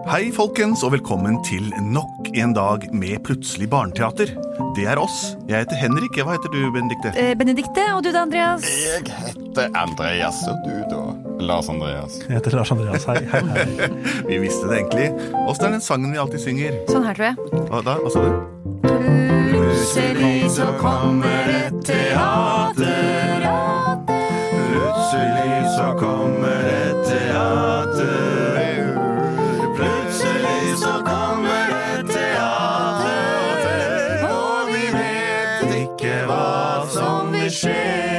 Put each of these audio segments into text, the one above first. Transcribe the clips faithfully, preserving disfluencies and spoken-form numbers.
Hei folkens, og velkommen til nok en dag med Plutselig barneteater. Det er oss. Jeg heter Henrik. Hva heter du, Benedikte? Eh, Benedikte, og du da, Andreas? Jeg heter Andreas, og du da? Lars Andreas. Jeg heter Lars Andreas. Hei, hei, hei. Vi visste det egentlig. Hvordan er den sangen vi alltid synger? Sånn her, tror jeg. Hva da? Hva sa du? Plutselig så kommer et teater. Plutselig så kommer et teater. Plutselig så kommer et teater. Og vi vet ikke hva som vil skje.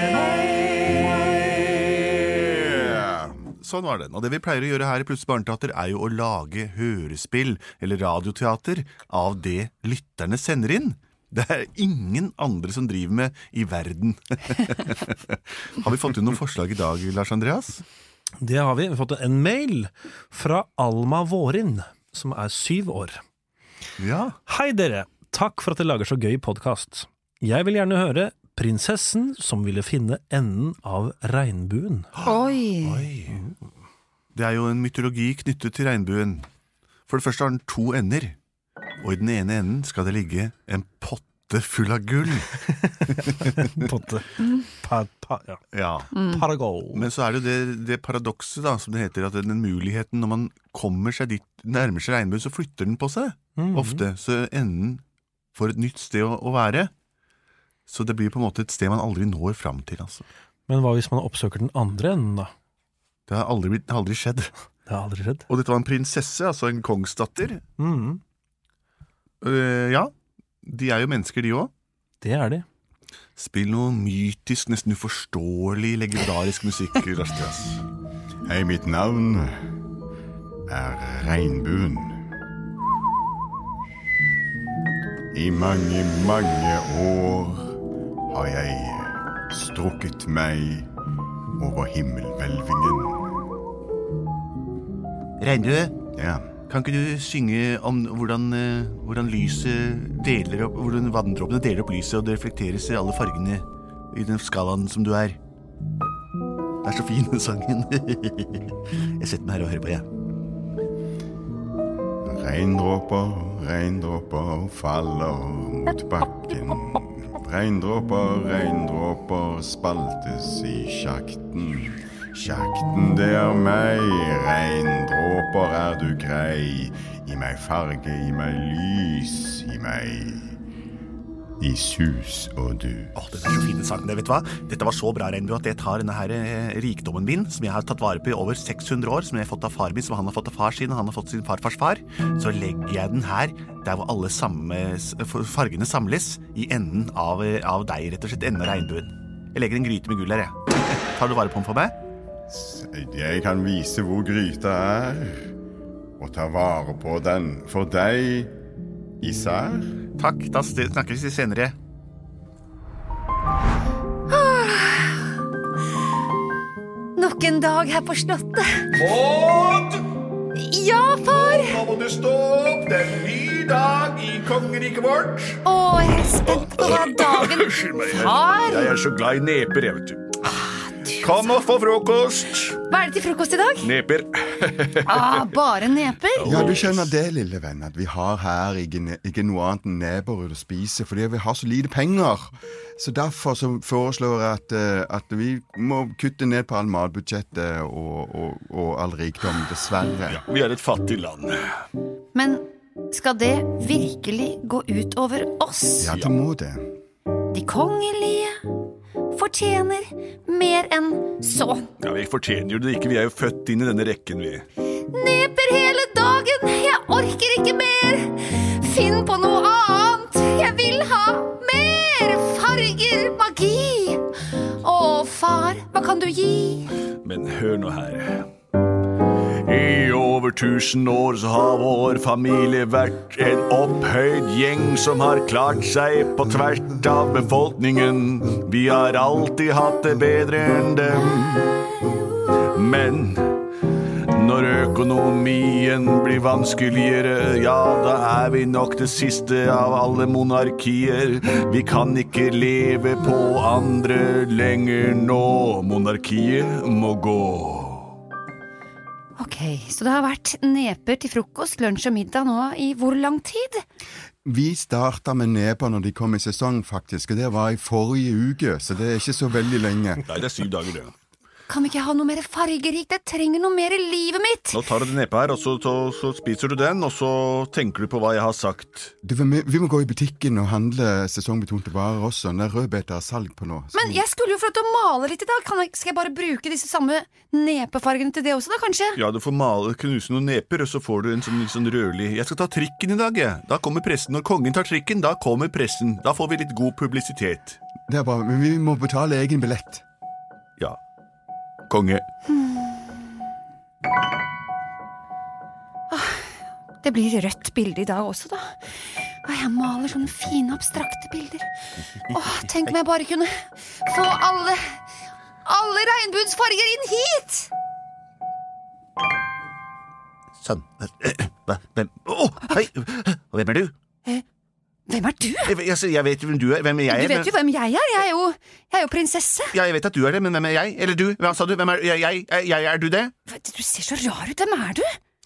Sånn var det. Og det vi pleier å gjøre her i Plutselig barneteater er jo å lage hørespill eller radioteater av det lytterne sender inn. Det er ingen andre som driver med i verden. Har vi fått inn noen forslag i dag, Lars Andreas? Det har vi. Vi har fått en mail fra Alma Vårin, som er syv år. Ja. Hei dere, takk for at dere lager så gøy podcast. Jeg vil gjerne høre Prinsessen som ville finne enden av regnbuen. Oi. Oi. Det er jo en mytologi knyttet til regnbuen. For det første har den to ender. Og i den ene enden skal det ligge en potte full av gull. Potte. Pa, pa, ja. Ja. Paragol. Men så er det jo det, det paradokset da, som det heter, at den muligheten, når man kommer seg dit, nærmer seg regnbuen, så flytter den på seg. Mhm. Ofte. Så enden får et nytt sted å, å være. Så det blir på en måte et sted man aldri når frem til, altså. Men hva hvis man oppsøker den andre enden da? Det har aldri, blitt- aldri skjedd. Det har aldri skjedd. Og dette var en prinsesse, altså en kongsdatter. Mhm. Uh, ja, de er jo mennesker de også. Det er de. Spill noe mytisk, nesten uforståelig, legendarisk musikk, Rastras. Hei, mitt navn er Regnbuen. I mange, mange år har jeg strukket meg over himmelhvelvingen. Regnbue, Ja, kan ikke du synge om hvordan, eh, hvordan lyset deler opp, hvordan vanndråpene deler opp lyset, og det reflekteres i alle fargene i den skalaen som du er? Det er så fin, den sangen. Jeg setter meg her og hører på, jeg. regndråper, regndråper faller mot bakken. Regndråper, regndråper spaltes i sjakten. Sjakten, det er meg, regndråper er du grei. Gi meg farge, gi meg lys, gi meg i sus og du. Åh, det er så fin sang, det, vet du hva? Dette var så bra, Regnbue, at jeg tar denne her eh, rikdommen min, som jeg har tatt vare på i over seks hundre år, som jeg har fått av far min, som han har fått av far sin, og han har fått sin farfars far. Så legger jeg den her, der hvor alle samme, fargene samles, i enden av, av deg, rett og slett, enden av regnbuen. Jeg legger en gryte med gull her, jeg. Tar du vare på den for meg? Jeg kan vise hvor gryta er, og ta vare på den for deg især. Takk, da snakkes vi senere. Nok en dag her på slottet. Maud! Ja, far! Nå må du stå opp, det er en ny dag i kongeriket vårt. Åh, jeg er spent på hva dagen... Unnskyld meg, Far! jeg er så glad i neper, jeg vet du. Kom og få frokost. Hva er det til frokost i dag? Neper. Ah, bare neper? Ja, du skjønner det, lille venn, at vi har her ikke, ikke noe annet enn neber å spise, fordi vi har så lite penger. Så derfor så foreslår jeg at, eh, at vi må kutte ned på all matbudsjettet og, og, og all rikdom, dessverre. Ja, vi er et fattig land. Men skal det virkelig gå ut over oss? Ja, det må det. De kongelige fortjener mer enn så. Ja, vi fortjener jo det ikke, vi er jo født inn i denne rekken, vi. Neper hele dagen, jeg orker ikke mer. Finn på noe annet, jeg vil ha mer farger, magi. Åh, far, hva kan du gi? Men hør nå her. I over tusen år så har vår familie vært en opphøyd gjeng som har klart seg på tvers av befolkningen. Vi har alltid hatt det bedre enn dem. Men når økonomien blir vanskeligere, ja, da er vi nok det siste av alle monarkier. Vi kan ikke leve på andre lenger nå. Monarkiet må gå. Ok, Ok, så det har vært neper til frokost, lunsj og middag nå i hvor lang tid? Vi startet med neper når de kom i sesong, faktisk, og det var i forrige uke, så det er ikke så veldig lenge. Nei, det er syv dager, det. Kan vi ikke ha noe mer fargerikt? Jeg trenger noe mer i livet mitt! Nå tar du det nepe her, og så, så, så spiser du den, og så tenker du på hva jeg har sagt. Du, vi, vi må gå i butikken og handle sesongbetonte varer også. Det er rødbeter salg på nå. Så... Men jeg skulle jo få lov til å male litt i dag. Kan jeg, skal jeg bare bruke disse samme nepefargene til det også da, kanskje? Ja, du får male, knuse noen neper, og så får du en sånn, sånn rødlig... Jeg skal ta trikken i dag, jeg. Da kommer pressen. Når kongen tar trikken, da kommer pressen. Da får vi litt god publisitet. Det er bra, men vi må betale egen billett. Ja. Konge. Hmm. Ah, det blir rødt bilde i dag også da. Ah, jeg maler sånne fine abstrakte bilder. Åh, tenk om jeg bare kunne få alle, alle regnbuens farger inn hit. Sånn. Hva? Hvem? Åh, hei! Hvem er du? Eh, hvem er du? Jeg, jeg, jeg vet hvem du er. Hvem er jeg? Du vet jo hvem jeg er. Jeg er jo, jeg er jo prinsesse. Ja, jeg vet at du er det, men hvem er jeg? Eller du? Hva sa du? Hvem er jeg? Jeg, jeg, jeg er du det? Du ser så rar ut. Hvem er du?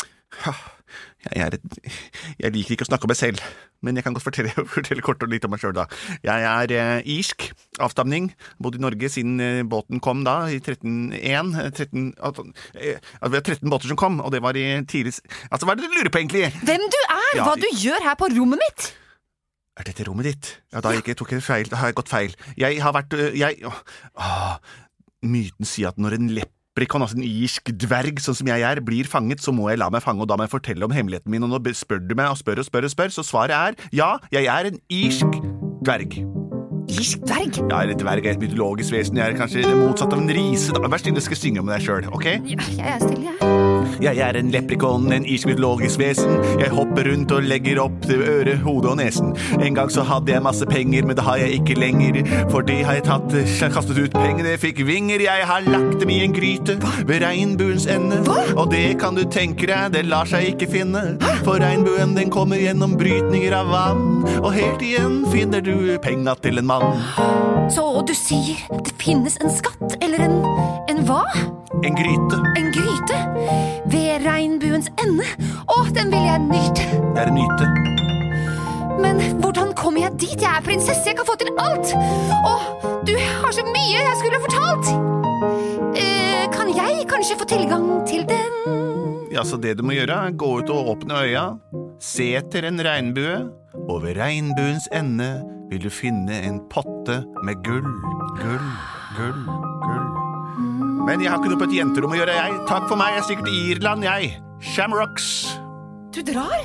Jeg er et... Jeg liker ikke å snakke om meg selv, men jeg kan godt fortelle, fortelle kort og litt om meg selv da. Jeg er eh, irsk avstamning, bodde i Norge siden eh, båten kom da, i tretten én. tretten, altså, eh, vi har tretten båter som kom, og det var i tidlig... Altså, hva er det du lurer på egentlig? Hvem du er? Ja, hva du gjør her på rommet mitt? Er dette rommet ditt? Ja, da jeg tok jeg feil, da har jeg gått feil. Jeg har vært... Jeg... Åh, myten sier at når en leprechaun, altså en irsk dverg, sånn som jeg er, blir fanget, så må jeg la meg fange, og da må jeg fortelle om hemmeligheten min, og nå spør du meg, og spør og spør og spør, så svaret er, ja, jeg er en irsk dverg. Irsk dverg? Ja, eller dverg er et mytologisk vesen, jeg er kanskje det motsatt av en rise, da. Vær stille, skal jeg synge om deg selv, ok? Ja, jeg er stille, jeg. Jeg er en leprechaun, en irsk mytologisk vesen. Jeg hopper rundt og legger opp til øre, hode og nesen. En gang så hadde jeg masse penger, men det har jeg ikke lenger. For det har jeg tatt, kastet ut pengene, jeg fikk vinger. Jeg har lagt dem i en gryte ved regnbuens ende. Hva? Og det kan du tenke deg, det lar seg ikke finne. For regnbuen den kommer gjennom brytninger av vann. Og helt igjen finner du penga til en mann. Så du sier det finnes en skatt, eller en, en hva? En gryte. En gryte? Ved regnbuens ende? Å, den vil jeg nyte. Det er en nyte. Men hvordan kommer jeg dit? Jeg er prinsesse, jeg kan få til alt. Å, du har så mye jeg skulle fortalt. Eh, kan jeg kanskje få tilgang til den? Ja, så det du må gjøre er gå ut og åpne øya, se etter en regnbue, og ved regnbuens ende vil du finne en potte med gull, gull, gull, gull. Men jeg har ikke noe på et jenterom å gjøre, jeg. Takk for meg, jeg stikker til Irland, jeg. Shamrocks. Du drar?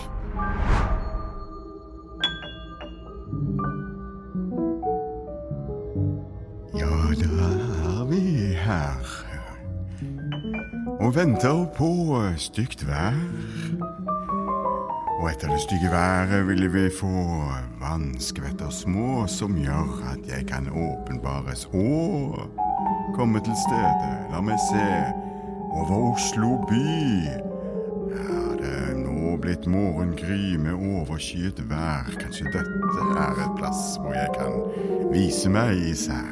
Ja, da er vi her. Og venter på stygt vær. Og etter det stygge været vil vi få vannskvetter små som gjør at jeg kan åpenbares og komme til stedet. La meg se over Oslo by. Er det nå blitt morgengry med overskyet vær? Kanskje dette er et plass hvor jeg kan vise meg især.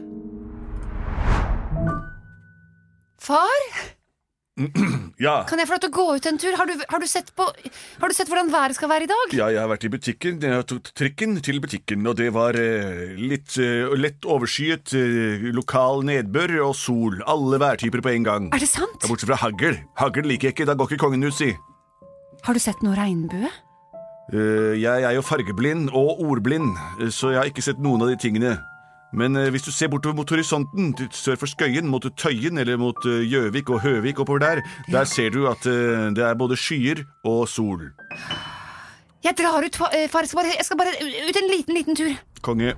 Far? Ja. Kan jeg få lov til å gå ut en tur? Har du, har du, sett, på, har du sett hvordan været skal være i dag? Ja, jeg har vært i butikken. Jeg tok trikken til butikken, og det var eh, litt eh, lett overskyet, eh, lokal nedbør og sol. Alle værtyper på en gang. Er det sant? Ja, bortsett fra hagl. Hagl liker jeg ikke, da går ikke kongen ut, si. Har du sett noe regnbue? Uh, jeg er jo fargeblind og ordblind, så jeg har ikke sett noen av de tingene. Men uh, hvis du ser bortover mot horisonten, sør for Skøyen, mot Tøyen, eller mot Gjøvik uh, og Høvik oppover der, ja. Der ser du at uh, det er både skyer og sol. Jeg drar ut, far. Jeg skal bare, jeg skal bare ut en liten, liten tur. Konge.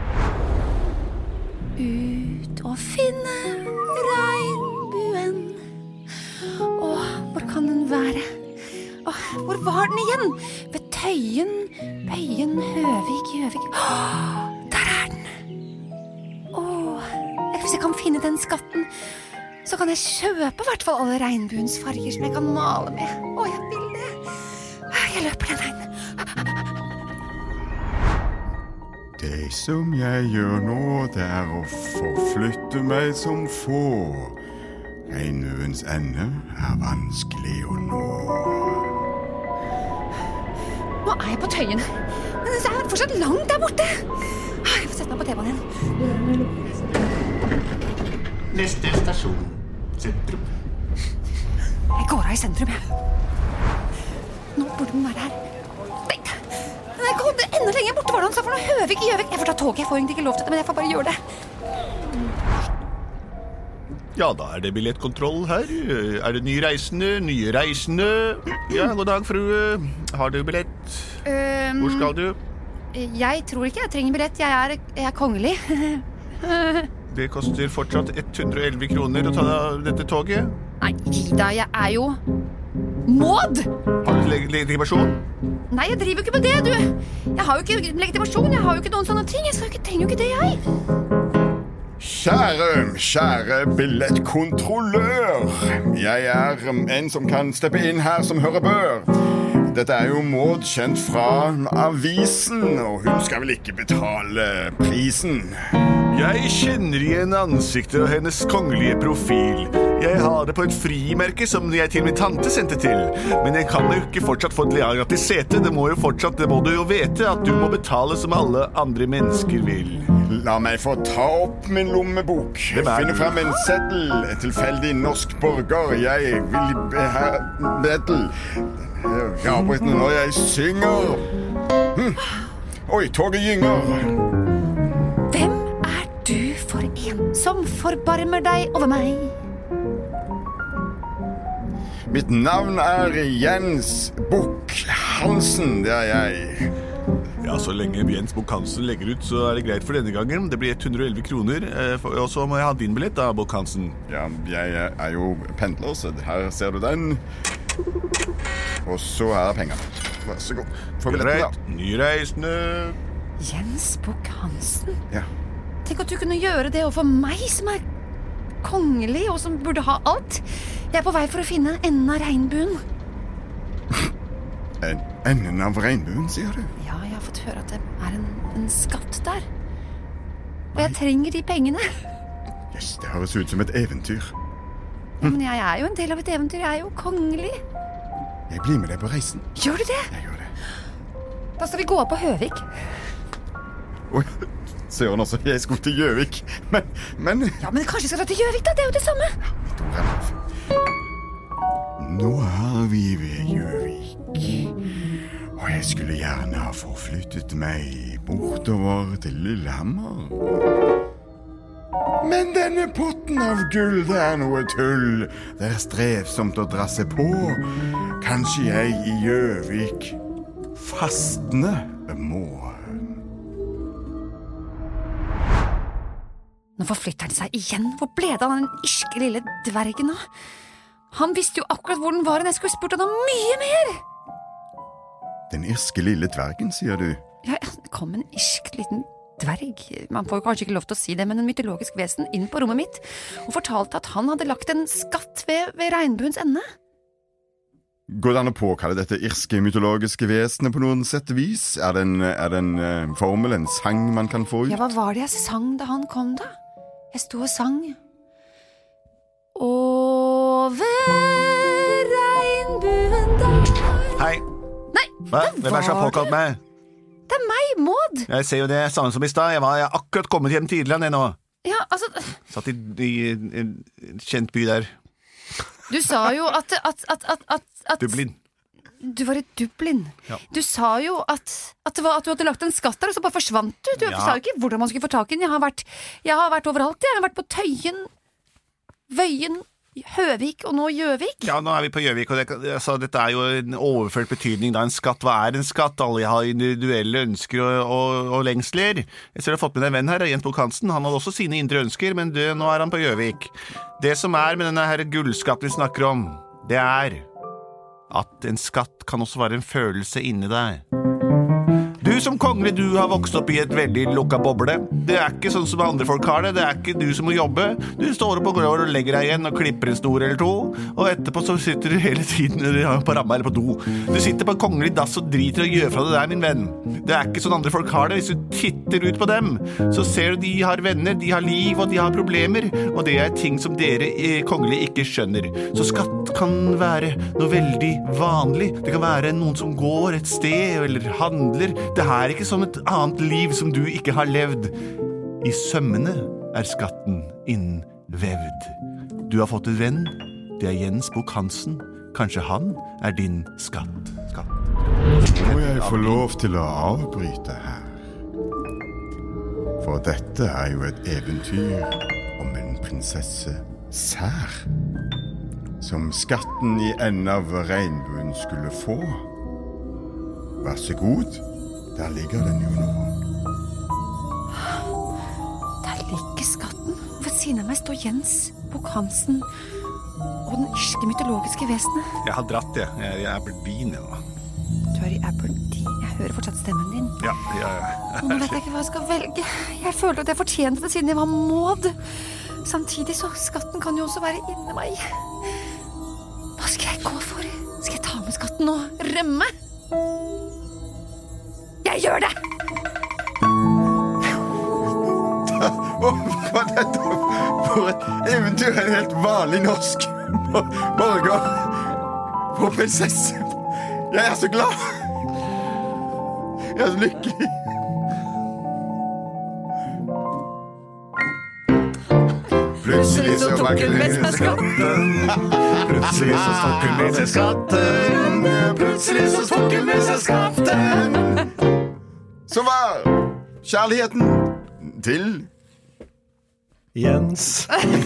Ut og finne regnbuen. Åh, hvor kan den være? Åh, hvor var den igjen? Ved Tøyen, Bøyen, Høvik, Gjøvik. Åh, der er den. Åh, hvis jeg kan finne den skatten, så kan jeg kjøpe i hvert fall alle regnbuens farger som jeg kan male med. Åh, jeg vil det. Jeg løper den veien. Det som jeg gjør nå, det er å forflytte meg som få. Regnbuens ende er vanskelig å nå. Nå er jeg på Tøyen. Men det er fortsatt langt der borte. Jeg får sette meg på T-banen igjen. Neste stasjon, sentrum. Jeg går av i sentrum, jeg. Nå burde den være her. Nei, jeg kom enda lenger borte, var det han sa for noe Høvik i Gjøvik. Jeg får ta toget, jeg får egentlig ikke lov til det, men jeg får bare gjøre det. Ja, da er det billettkontroll her. Er det nye reisende? Nye reisende? Ja, god dag, frue. Har du billett? Um, Hvor skal du? Jeg tror ikke jeg trenger billett. Jeg er, jeg er kongelig. Det koster fortsatt hundre og elleve kroner å ta dette toget. Nei, Ida, jeg er jo Maud! Har du leg- legitimasjon? Nei, jeg driver jo ikke med det, du. Jeg har jo ikke legitimasjon, jeg har jo ikke noen sånne ting. Jeg skal jo ikke, trenger jo ikke det, jeg. Kjære, kjære billettkontrollør. Jeg er en som kan steppe inn her som hører bør. Dette er jo Maud kjent fra avisen, og hun skal vel ikke betale prisen. Jeg kjenner igjen ansiktet og hennes kongelige profil. Jeg har det på et frimerke som jeg til min tante sendte til. Men jeg kan jo ikke fortsatt få et gratis sete. Det må jo fortsatt, det må du jo vite, at du må betale som alle andre mennesker vil. La meg få ta opp min lommebok. Finne frem en seddel, en tilfeldig norsk borger. Jeg vil ha beddel. Jeg avbryter når jeg synger. Hm. Oi, toget gynger. Hvem er du for en som forbarmer deg over meg? Mitt navn er Jens Bukk-Hansen, det er jeg. Ja, så lenge Jens Bukk-Hansen legger ut, så er det greit for denne gangen. Det blir hundre og elleve kroner, og så må jeg ha din billett da, Bukk-Hansen. Ja, jeg er jo pendler, så her ser du den. Og så er pengene. Vær så god. Få billetten da. Nyreisende. Jens Bukk-Hansen? Ja. Tenk at du kunne gjøre det overfor meg som er kongelig og som burde ha alt. Jeg er på vei for å finne enden av regnbuen. En, enden av regnbuen, sier du? Ja, jeg har fått høre at det er en, en skatt der. Og jeg trenger de pengene. Yes, det høres ut som et eventyr. Ja, men jeg er jo en del av et eventyr. Jeg er jo kongelig. Jeg blir med deg på reisen. Gjør du det? Jeg gjør det. Da skal vi gå opp på Høvik. Oi, søren også, jeg skulle til Gjøvik. Men, men... Ja, men kanskje vi skal dra til Gjøvik da, det er jo det samme. Nå er vi ved Gjøvik. Og jeg skulle gjerne ha forflyttet meg bortover til Lillehammer. Men denne potten av gull, det er noe tull. Det er strevsomt å dra seg på. Kanskje jeg i Gjøvik fastne må. Nå forflytter han seg igjen. Hvor ble det av den irske lille dvergen nå? Han visste jo akkurat hvor den var, og jeg skulle spurt han om mye mer. Den irske lille dvergen, sier du? Ja, det kom en irsk liten dverg. Man får jo kanskje ikke lov til å si det, men en mytologisk vesen inn på rommet mitt, og fortalte at han hadde lagt en skatt ved, ved regnbuens ende. Går det an å påkalle dette irske mytologiske vesenet på noen sett vis? Er det en, er det en uh, formel, en sang man kan få ut? Ja, hva var det jeg sang da han kom da? Jeg sto og sang. Over regnbuen der. Hei. Nei, Hva? det Hvem er det som har var påkalt det. meg? Det er meg, Maud. Jeg ser jo det samme som i stad. Jeg var jeg har akkurat kommet hjem til Irland jeg nå. Ja, altså... Satt i, i en kjent by der. Du sa jo at... at, at, at, at, at Dublin. Du var i Dublin. Ja. Du sa jo at, at, det var, at du hadde lagt en skatt der, og så bare forsvant du. Du Ja. sa jo ikke hvordan man skulle få tak i den. Jeg har vært, jeg har vært overalt. Jeg har vært på Tøyen, Vøyen, Høvik og nå Gjøvik. Ja, nå er vi på Gjøvik, og det, altså, dette er jo en overført betydning da. En skatt, hva er en skatt? Alle har individuelle ønsker og, og, og lengsler. Jeg ser du har fått med deg en venn her, Jens Bukk-Hansen. Han hadde også sine indre ønsker, men det, nå er han på Gjøvik. Det som er med denne her gullskatten vi snakker om, det er at en skatt kan også være en følelse inni deg. Du som kongelig, du har vokst opp i et veldig lukket boble. Det er ikke sånn som andre folk har det. Det er ikke du som må jobbe. Du står opp og går og legger deg igjen og klipper en snor eller to, og etterpå så sitter du hele tiden på ramma eller på do. Du sitter på kongelig dass og driter og gjør fra det der, min venn. Det er ikke sånn andre folk har det. Hvis du titter ut på dem, så ser du de har venner, de har liv og de har problemer, og det er ting som dere kongelige ikke skjønner. Så skatt kan være noe veldig vanlig. Det kan være noen som går et sted eller handler. Det er ikke som et annet liv som du ikke har levd. I sømmene er skatten innvevd. Du har fått en venn. Det er Jens Bukk Hansen. Kanskje han er din skatt. Skatt. Må jeg få lov til å avbryte her? For dette er jo et eventyr om en prinsesse Sær, som skatten i enden av regnbuen skulle få. Vær så god, der ligger den jo nå. Der ligger skatten. Ved siden av meg står Jens Bukk Hansen og den irske mytologiske vesenet. Jeg har dratt det. Jeg er i Aberdeen nå. Du er i Aberdeen. Jeg hører fortsatt stemmen din. Ja, ja, ja. Og nå vet jeg ikke hva jeg skal velge. Jeg føler at jeg fortjente det siden jeg var Maud. Samtidig så skatten kan jo også være inni meg. Hva skal jeg gå for? Skal jeg ta med skatten og rømme? Jeg gjør det! Hva er dette for et eventyr? En helt vanlig norsk borger for prinsesse. Jeg er så glad. Jeg er så lykkelig. Plutselig så tok hun med seg skatten. Plutselig så tok hun med seg skatten. Plutselig så tok hun med seg skatten. Så var kjærligheten til Jens.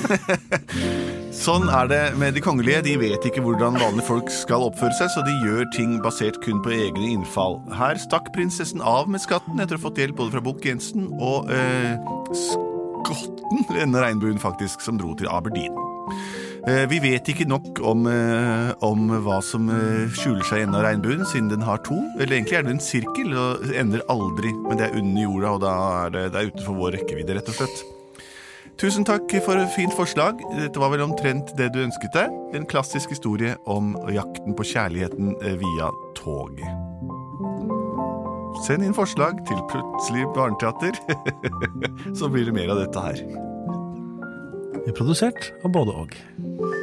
Sånn er det med de kongelige. De vet ikke hvordan vanlige folk skal oppføre seg, så de gjør ting basert kun på egne innfall. Her stakk prinsessen av med skatten etter å ha fått hjelp både fra Bukk Jensen og eh, skotten, denne regnbuen faktisk, som dro til Aberdeen. Eh, vi vet ikke nok om, eh, om hva som eh, skjuler seg i enden av regnbuen, siden den har to. Eller egentlig er det en sirkel, og ender aldri, men det er under jorda, og da er det, det er utenfor vår rekkevidde, rett og slett. Tusen takk for et fint forslag. Dette var vel omtrent det du ønsket deg. En klassisk historie om jakten på kjærligheten via tog. Send inn forslag til Plutselig barneteater, så blir det mer av dette her. Vi er produsert av både og.